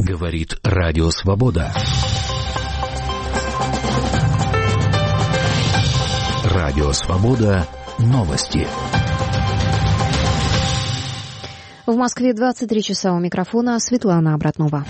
Говорит Радио Свобода. Радио Свобода. Новости. В Москве 23 часа, у микрофона Светлана Обратнова.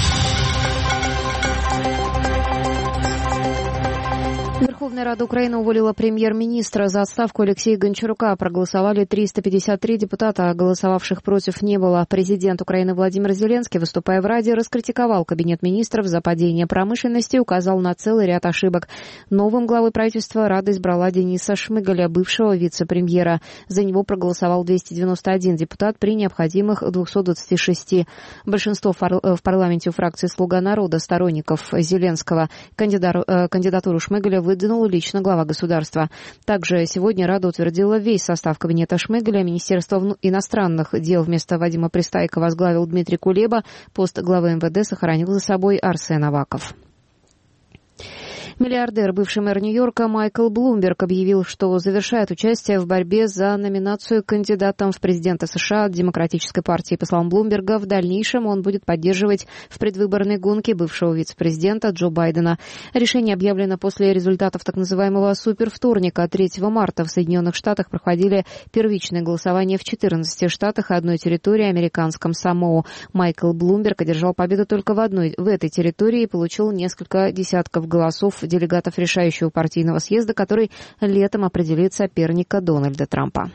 Верховная Рада Украины уволила премьер-министра. За отставку Алексея Гончарука проголосовали 353 депутата, а голосовавших против не было. Президент Украины Владимир Зеленский, выступая в Раде, раскритиковал кабинет министров за падение промышленности и указал на целый ряд ошибок. Новым главой правительства Рада избрала Дениса Шмыгаля, бывшего вице-премьера. За него проголосовал 291 депутат при необходимых 226. Большинство в парламенте у фракции «Слуга народа» сторонников Зеленского. Кандидатуру Шмыгаля выдвинул лично глава государства. Также сегодня Рада утвердила весь состав кабинета Шмыгаля. Министерство иностранных дел вместо Вадима Пристайко возглавил Дмитрий Кулеба. Пост главы МВД сохранил за собой Арсен Аваков. Миллиардер, бывший мэр Нью-Йорка Майкл Блумберг объявил, что завершает участие в борьбе за номинацию кандидатом в президенты США от Демократической партии. По словам Блумберга, в дальнейшем он будет поддерживать в предвыборной гонке бывшего вице-президента Джо Байдена. Решение объявлено после результатов так называемого супервторника. 3 марта в Соединенных Штатах проходили первичные голосования в 14 штатах и одной территории, американском Самоа. Майкл Блумберг одержал победу только в этой территории и получил несколько десятков голосов делегатов решающего партийного съезда, который летом определит соперника Дональда Трампа.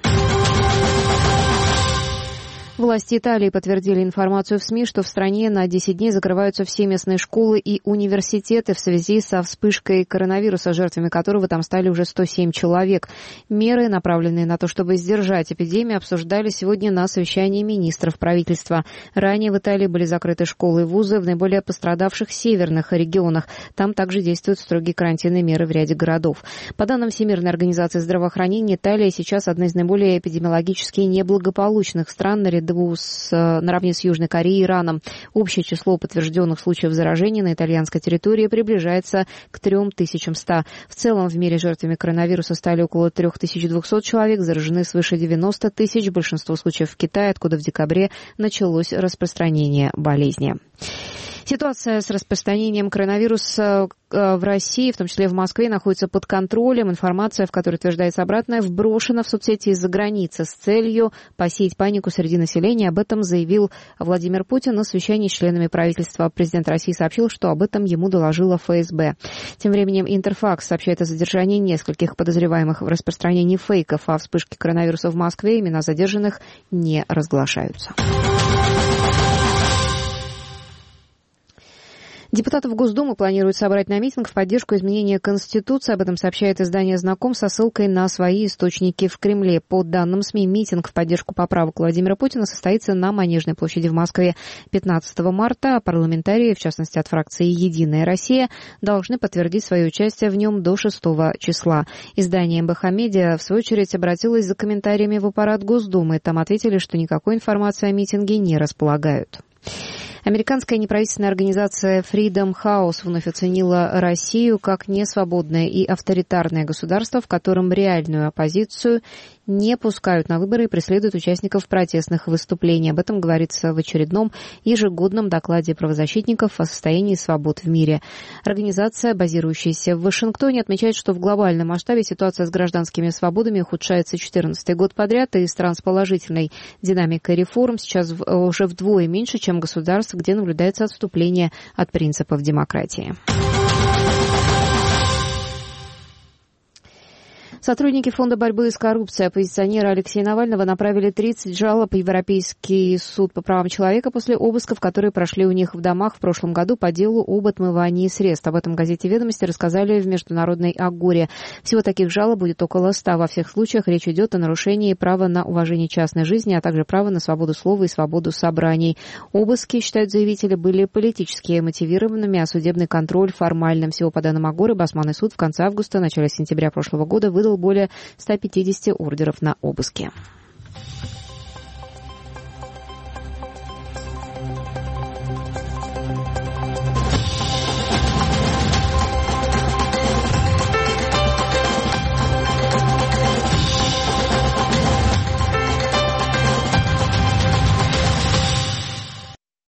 Власти Италии подтвердили информацию в СМИ, что в стране на 10 дней закрываются все местные школы и университеты в связи со вспышкой коронавируса, жертвами которого там стали уже 107 человек. Меры, направленные на то, чтобы сдержать эпидемию, обсуждали сегодня на совещании министров правительства. Ранее в Италии были закрыты школы и вузы в наиболее пострадавших северных регионах. Там также действуют строгие карантинные меры в ряде городов. По данным Всемирной организации здравоохранения, Италия сейчас одна из наиболее эпидемиологически неблагополучных стран наравне с Южной Кореей и Ираном. Общее число подтвержденных случаев заражения на итальянской территории приближается к 3100. В целом в мире жертвами коронавируса стали около 3200 человек, заражены свыше 90 тысяч, большинство случаев в Китае, откуда в декабре началось распространение болезни. Ситуация с распространением коронавируса в России, в том числе в Москве, находится под контролем. Информация, в которой утверждается обратное, вброшена в соцсети из-за границы с целью посеять панику среди населения. Об этом заявил Владимир Путин на совещании с членами правительства. Президент России сообщил, что об этом ему доложила ФСБ. Тем временем Интерфакс сообщает о задержании нескольких подозреваемых в распространении фейков о вспышке коронавируса в Москве. Имена задержанных не разглашаются. Депутатов Госдумы планируют собрать на митинг в поддержку изменения Конституции. Об этом сообщает издание «Знаком» со ссылкой на свои источники в Кремле. По данным СМИ, митинг в поддержку поправок Владимира Путина состоится на Манежной площади в Москве 15 марта. Парламентарии, в частности от фракции «Единая Россия», должны подтвердить свое участие в нем до 6 числа. Издание МБХ Медиа, в свою очередь, обратилось за комментариями в аппарат Госдумы. Там ответили, что никакой информации о митинге не располагают. Американская неправительственная организация Freedom House вновь оценила Россию как несвободное и авторитарное государство, в котором реальную оппозицию не пускают на выборы и преследуют участников протестных выступлений. Об этом говорится в очередном ежегодном докладе правозащитников о состоянии свобод в мире. Организация, базирующаяся в Вашингтоне, отмечает, что в глобальном масштабе ситуация с гражданскими свободами ухудшается 14-й год подряд, и стран с положительной динамикой реформ сейчас уже вдвое меньше, чем государств, где наблюдается отступление от принципов демократии. Сотрудники Фонда борьбы с коррупцией оппозиционера Алексея Навального направили 30 жалоб в Европейский суд по правам человека после обысков, которые прошли у них в домах в прошлом году по делу об отмывании средств. Об этом в газете «Ведомости» рассказали в Международной Агоре. Всего таких жалоб будет около 100. Во всех случаях речь идет о нарушении права на уважение частной жизни, а также права на свободу слова и свободу собраний. Обыски, считают заявители, были политически мотивированными, а судебный контроль формальным. Всего по данным Агоры, Басманный суд в конце августа, начале сентября прошлого года выдал более 150 ордеров на обыски.